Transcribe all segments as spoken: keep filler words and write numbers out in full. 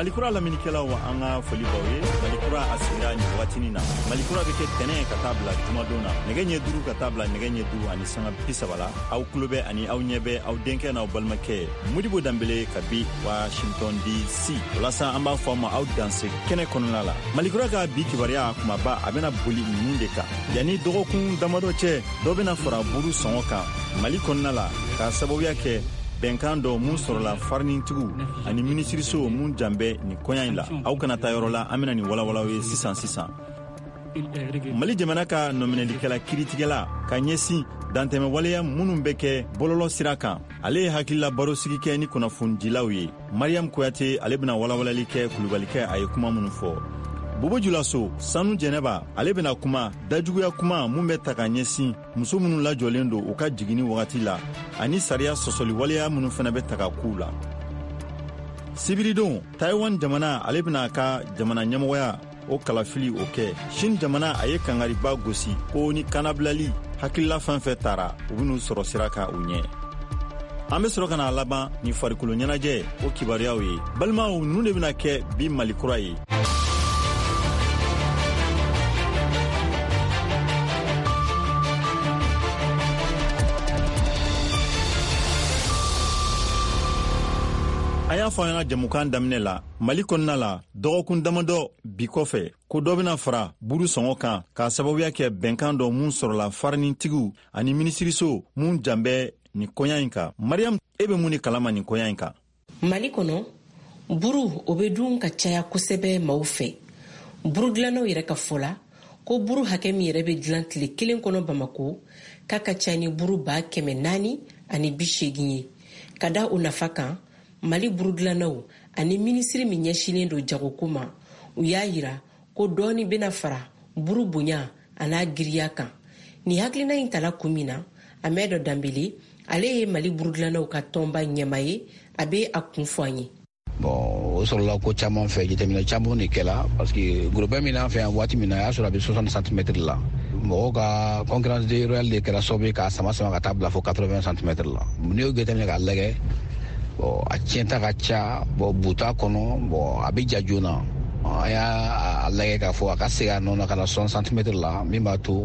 Malikura laminikela wa anga foli bawe Malikura asira ni watini na Malikura beke tene ka tabla jumadona negenye duru ka tabla negenye du ani sanga pisabala au klube ani au nyebe au denke na balmake Modibo Dambele kabi Washington D C lasa amba forma au danse kene konala Malikura ka bi kibaria kuma ba abena boli nundeka yani dogokun damado che dobena fora buru songoka Malikonala ka sababu yake Benkando mun sorola farnin tugu ani ministri so mun jambe ni koyanila au kana tayorola amena ni wala wala we sisan sisan Mali jamana ka nominali kala kiritigela ka nyesi danteme waleya munun beke bololo siraka ale hakilla baro sigike ni kuna fundilawi Mariam Kouyaté ale bena wala wala like kulubalike ay kuma munun fo Bobo Julaso sanu jeneba ale bena kuma dajuguya kuma mun be taka nyesi muso munun la jolendo o ka jigini wakati la ani sariya sosoli waleya munun fana be taka kula Sibiridon Taiwan jamana ale bena ka jamana nyamoya o kalafili oke Shin jamana aye kangari ba gosi ko ni kanablali hakilla fanfe tara ubinu soro siraka unye Ambe soro kana laban ni farikulo nyanaje o kibariyawe balma o nune bena ke bi Malikura yi Aya fanya jamukan damne la Mali konna la dogokun damado bikofe ko dobina fara buru songo kan ka sababu yake benkan do mun sorola farni tigu ani ministri so mun jambe ni koyanka Mariam ebe muni kalama ni koyanka Mali kono buru obedun ka caya kusebe maufe buru glano yere ka fola ko buru hakemi yere be glan tile kelen kono Bamako ka ka cani buru ba keme nani ani bisheginye kada unafaka Mali burudlanaw ani ministri mi ɲɛsilen do jagokuma u y'a yira ko dɔɔni bena fara buru bonya ana giriya kan ni hakilina in tala kumina Amedo Dambele ale ye Mali burudlanaw ka tɔnba ɲɛma ye a be a kun fɔ an ye bon o sɔrɔla ko caman fɛ jateminɛ caman de kɛla parce que groupe min an fɛ yan waati min na a y'a sɔrɔ a be soixante centimètres la mɔgɔw ka concurrence de royale de kɛra sababu ye k'a sama sama ka taa bila fo quatre-vingts centimètres la n'i y'o jateminɛ k'a lagɛ bon a tiɲɛta ka ca bon buta kɔnɔ bon a bɛ ja joona a y'a lagɛ k'a fɔ a ka segin a nɔ na ka na soixante centimètres la min b'a to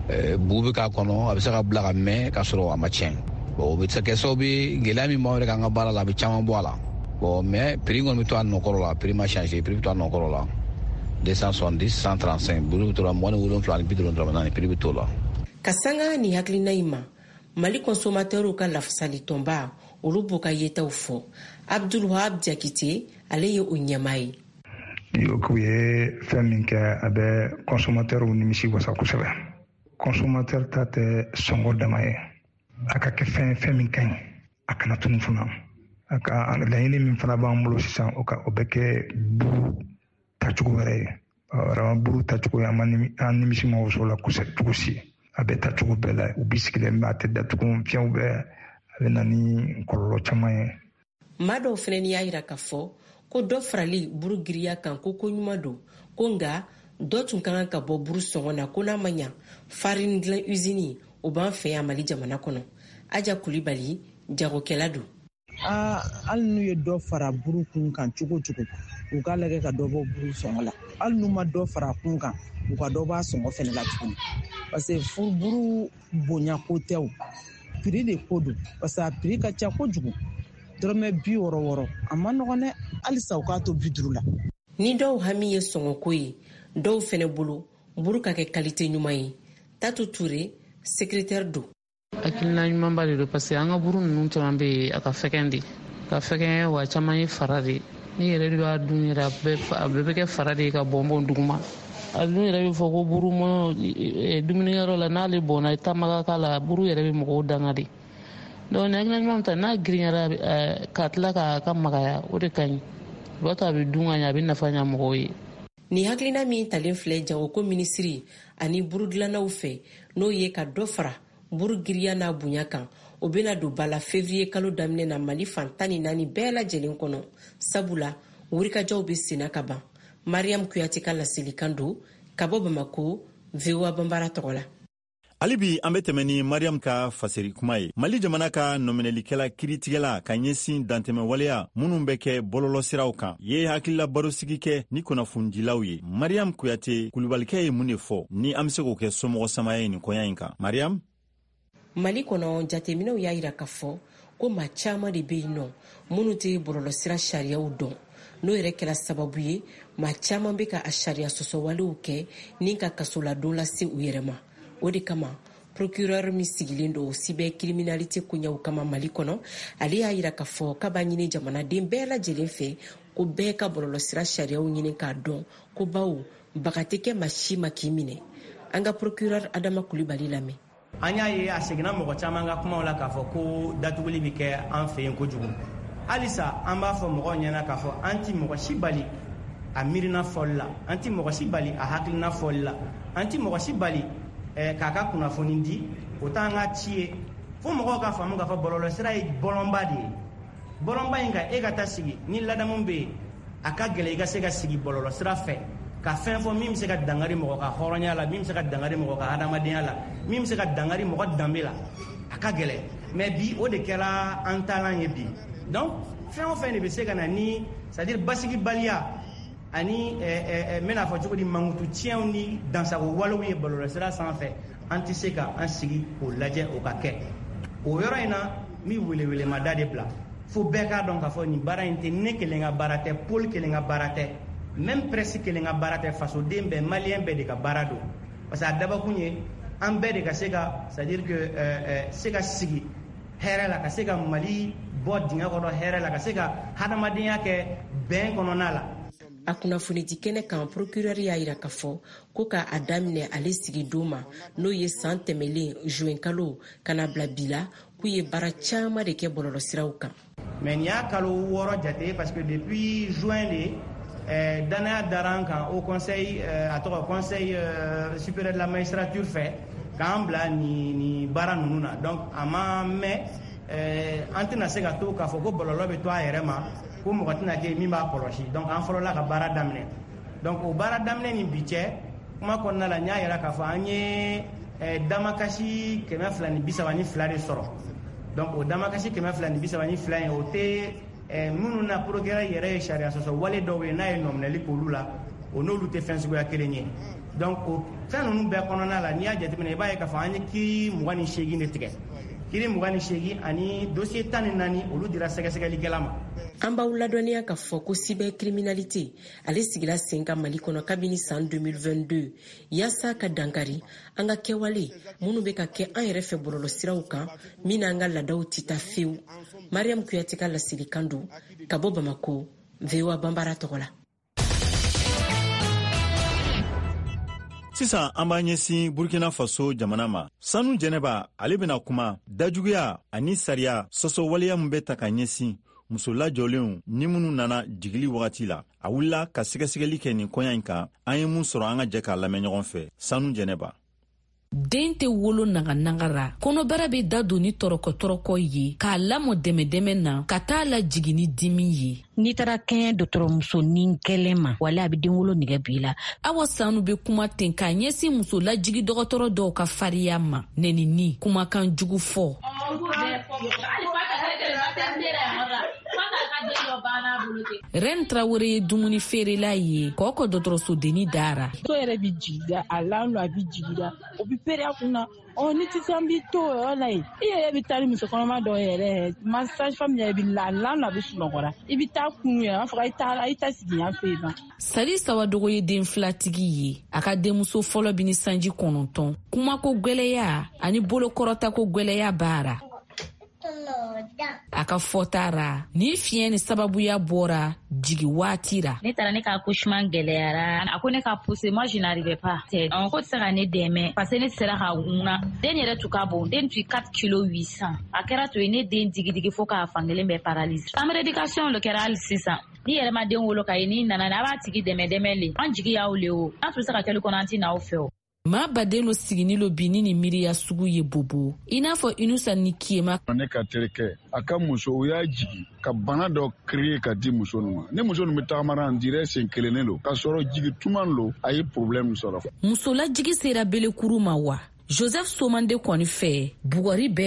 bu bɛ k'a kɔnɔ a bɛ se ka bila ka mɛn k'a sɔrɔ a ma tiɲɛ bon o bɛ se kɛ sababu ye gɛlɛya min b'anw yɛrɛ k'an ka baara la a bɛ caman bɔ a la bon mais prix kɔni bɛ to a nɔkɔrɔ la prix ma changer prix bɛ to a nɔkɔrɔ la deux cent soixante-dix cent trente-cinq buru bɛ to la mugan ni wolonwula ni bi duuru ni dɔrɔmɛ naani prix bɛ to la. Ka sanga ni hakilina in ma Mali consommateurs ka lafasali tɔnba olu b'u ka yetaw fɔ Abdulwahab Diakité ale ye o ɲɛmaa ye. Yo k'u ye fɛn min kɛ a bɛ consommateurs nimisi wasa kosɛbɛ. Consommateur ta tɛ sɔngɔ dama ye a ka kɛ fɛn fɛn min ka ɲi a kana tunu fana a ka laɲini min fana b'an bolo sisan o ka o bɛ kɛ buru tacogo wɛrɛ ye vraiment buru tacogo ye an nimisi ma waso la kosɛbɛ cogo si a bɛ tacogo bɛɛ la u bi sigilen bɛ a tɛ datugu fiɲɛw bɛɛ a bɛ na ni kɔlɔlɔ caman ye. Maa dɔw fɛnɛ ni y'a yira k'a fɔ ko dɔ farali buru giriya kan ko ko ɲuman don ko nka dɔ tun ka kan ka bɔ buru sɔngɔ na ko n'a ma ɲa farine dilan usine o b'an fɛ yan Mali jamana kɔnɔ Aja Kulibali jagokɛla don. Ah, hali n'u ye dɔ fara buru kun kan cogo cogo u ka lagɛ ka dɔ bɔ buru sɔngɔ la hali n'u ma dɔ fara kun kan u ka dɔ b'a sɔngɔ fɛnɛ la tuguni parce que furu buru bonya ko tɛ o prix de ko don parce que a prix ka ca kojugu dɔrɔmɛ bi wɔɔrɔ wɔɔrɔ a ma nɔgɔn dɛ halisa u k'a to bi duuru la. Ni dɔw hami ye sɔngɔko ye dɔw fɛnɛ bolo buru ka kɛ qualité ɲuman ye Tatu Ture secrétaire do. Hakilina ɲuman ba de don parce que an ka buru ninnu caman bɛ yen a ka fɛgɛn de ka fɛgɛn wa caman ye fara de ni yɛrɛ de b'a dun yɛrɛ a bɛɛ bɛ kɛ fara de ka bɔnbɔn duguma a dun yɛrɛ bɛ fɔ ko buru mɔ dumunikɛyɔrɔ la n'ale bɔnna taamaga k'a la buru yɛrɛ bɛ mɔgɔw danga de donc ni hakilina ɲuman ta n'a girinyara ka tila k'a ka magaya o de ka ɲi o b'a to a bɛ dun ka ɲɛ a bɛ nafa ɲɛ mɔgɔw ye. Ni hakilina min talen filɛ jagoko minisiri ani buru dilannaw fɛ n'o ye ka dɔ fara buru giriya n'a bonya kan o bena don bala février kalo daminɛ na Mali fan tan ni naani bɛɛ lajɛlen kɔnɔ sabula wurikajaw bɛ senna ka ban. Mariam Kouyaté ka laselikan don ka bɔ Bamako V O A Bambara tɔgɔ la. Halibi an bɛ tɛmɛ ni Mariam ka fasiri kuma ye. Mali jamana ka nɔminɛlikɛla kiritigɛla ka ɲɛsin dantɛmɛ waleya minnu bɛ kɛ bɔlɔlɔsiraw kan ye hakilila barosigi kɛ ni kunnafonidilaw ye. Mariam Kuyate Kulubalikɛ ye mun de fɔ ni an bɛ se k'o kɛ somɔgɔ samaya ye nin kɔɲa in kan. Mariam? Mali kɔnɔ jateminɛw y'a yira k'a fɔ ko maa caman de bɛ yen nɔ minnu tɛ bɔlɔlɔsira sariyaw dɔn. N'o yɛrɛ kɛra sababu ye maa caman bɛ ka a sariya sɔsɔwalew kɛ ni ka kasoladon lase u yɛrɛ ma. O de kama procureur min sigilen do cyber criminalité koɲɛw kama Mali kɔnɔ ale y'a yira k'a fɔ k'a b'a ɲini jamanaden bɛɛ lajɛlen fɛ ko bɛɛ ka bɔlɔlɔsira sariyaw ɲini k'a dɔn ko bawo baga tɛ kɛ maa si ma k'i minɛ. An ka procureur Adama Kulibali lamɛn. An y'a ye a seginna mɔgɔ caman ka kumaw la k'a fɔ ko datuguli bɛ kɛ an fɛ yen kojugu. Halisa an b'a fɔ mɔgɔw ɲɛna k'a fɔ an ti mɔgɔ si bali a miirina fɔli la, an ti mɔgɔ si bali a hakilina fɔli la, an ti mɔgɔ si bali k'a ka kunnafoni di o t'an ka ci ye fo mɔgɔw ka faamu k'a fɔ bɔlɔlɔsira ye bɔlɔnba de ye. Bɔlɔnba in ka e ka taa sigi ni ladamu bɛ yen a ka gɛlɛn i ka se ka sigi bɔlɔlɔsira fɛ ka fɛn fɔ min bɛ se ka dangari mɔgɔ ka hɔrɔnya la, min bɛ se ka dangari mɔgɔ ka adamadenya la, min bɛ se ka dangari mɔgɔ danbe la, a ka gɛlɛn. Mais bi o de kɛra an taalan ye bi. Donc fɛn o fɛn de bɛ se ka na ni c'est-à-dire basigibaliya ani n bɛna fɔ cogo di mankutu tiɲɛw ni dansago walew ye bɔlɔlɔsira sanfɛ an tɛ se ka an sigi k'o lajɛ o ka kɛ. O yɔrɔ in na n bɛ welewelemada de bila fo bɛɛ k'a dɔn k'a fɔ nin baara in tɛ ne kelen ka baara tɛ, Paul kelen ka baara tɛ, même presse kelen ka baara tɛ, fasoden bɛɛ maliyɛn bɛɛ de ka baara don. Parce que a dabakun ye an bɛɛ de ka se ka c'est-à-dire que se ka sigi hɛrɛ la, ka se ka Mali bɔ dingɛ kɔnɔ hɛrɛ la, ka se ka hadamadenya kɛ bɛn kɔnɔna la. A kunnafonidi kɛnɛ kan procureur y'a yira k'a fɔ ko ka a daminɛ ale sigi don ma n'o ye san tɛmɛlen juin kalo kana bila bi la k'u ye baara caman de kɛ bɔlɔlɔsiraw kan. Mais nin y'a kalo wɔɔrɔ jate parce que depuis juin de eh, danaya dara an kan au conseil eh, a tɔgɔ conseil euh, supérieur de la magistrature fɛ k'an bila ni ni baara ninnu na. Donc a ma mɛn eh, an tɛna se ka to k'a fɔ ko bɔlɔlɔ bɛ to a yɛrɛ ma ko mɔgɔ tɛna kɛ min b'a kɔlɔsi. Donc an fɔlɔla ka baara daminɛ. Donc o baara daminɛ ni bi cɛ kuma kɔnɔna la n y'a yira k'a fɔ an ye eh, damakasi kɛmɛ fila ni bi saba ni fila de sɔrɔ. Donc o damakasi kɛmɛ fila ni bi saba ni fila in o tɛ eh, minnu na procureur yɛrɛ ye sariya sɔsɔ wale dɔw ye n'a ye nɔminɛli k'olu la o n'olu tɛ fɛn suguya kelen ye. Donc o fɛn ninnu bɛɛ kɔnɔna la n'i y'a jateminɛ i b'a ye k'a fɔ an ye kiiri mugan ni seegin de tigɛ. Kiiri mugan ni seegin ani dossier tan ni naani olu dira sɛgɛsɛgɛlikɛla ma. An b'aw ladɔnniya k'a fɔ ko cybercriminalité ale sigila sen kan Mali kɔnɔ kabini san deux mille vingt-deux yaasa ka dankari an ka kɛwale minnu bɛ ka kɛ an yɛrɛ fɛ bɔlɔlɔsiraw kan min n'an ka laadaw tɛ taa fewu. Mariam Kuyate ka laselikan don ka bɔ Bamako, V O A Banbara tɔgɔ la. Sisan an b'a ɲɛsin Burkina Faso jamana ma. Sanu Jɛnɛba ale bɛna kuma dajuguya ani sariya sɔsɔ waleya min bɛ ta ka ɲɛsin muso lajɔlenw ni minnu nana jigili wagati la. A wulila ka sɛgɛsɛgɛli kɛ nin kɔɲa in kan. An ye mun sɔrɔ an ka jɛ k'a lamɛn ɲɔgɔn fɛ. Sanu Jɛnɛba. Den tɛ wolo naga-nagara kɔnɔbara bɛ da don ni tɔrɔkɔ-tɔrɔkɔ ye k'a lamɔ dɛmɛ-dɛmɛ na ka taa la jigin ni dimi ye. N'i taara kɛɲɛ dɔgɔtɔrɔmusonin gɛlɛn ma wala a bɛ den wolo nɛgɛ b'i la. Awa Sanu bɛ kuma ten k'a ɲɛsin muso lajigi dɔgɔtɔrɔ dɔw ka fariya ma. Nɛnini kumakan jugu fɔ. Ren Traoré ye dumuni feerela ye k'o dɔgɔtɔrɔso denni dara. So yɛrɛ bɛ jigida a lan a bɛ jigida o bɛ pere a kunna ɔ ni tɛ san b'i to o yɔrɔ la yen i yɛrɛ bɛ taa ni muso kɔnɔma dɔw yɛrɛ massage femme yɛrɛ bɛ la lan a bɛ sunɔgɔra i bɛ taa kun yɛrɛ a fɔ i taara i ta sigi yan fɛ yen. Sali Sawadogo ye den filatigi ye a ka denmuso fɔlɔ bɛ ni sanji kɔnɔntɔn kumako gwɛlɛya ani bolokɔrɔtako gwɛlɛya baara. A ka fɔtara ni fiɲɛ ni sababuya bɔra jigi waati ra. Ne taara ne ka accouchement gɛlɛyara a ko ne ka pousser moi je n'arrivais pas. On ko tɛ se ka ne dɛmɛ parce que ne sera ka ŋuna den yɛrɛ tun ka bon den tun ye quatre kilos huit cents a kɛra to ye ne den digidigi fo k'a fankelen bɛɛ paralyse. Chambre d'éducation le kɛra hali sisan ni yɛrɛ ma den wolo ka ye ni nana a b'a tigi dɛmɛ dɛmɛ le an jigi y'aw le o an tun se ka kɛli kɔnɔ an tɛ n'aw fɛ o. Maa baden lo sigini lo bini ni miiriya sugu ye bobo i n'a fɔ Inusa ni Kiyema. Ne ka terikɛ a ka muso o y'a jigi ka bana dɔ créer ka di muso ninnu ma. Ni muso ninnu bɛ tagamara en direct sen kelennen lo ka sɔrɔ jigi tuman lo a ye problème sɔrɔ. Muso lajigi sera belekuru ma wa Joseph Somande kɔni fɛ bugɔri bɛ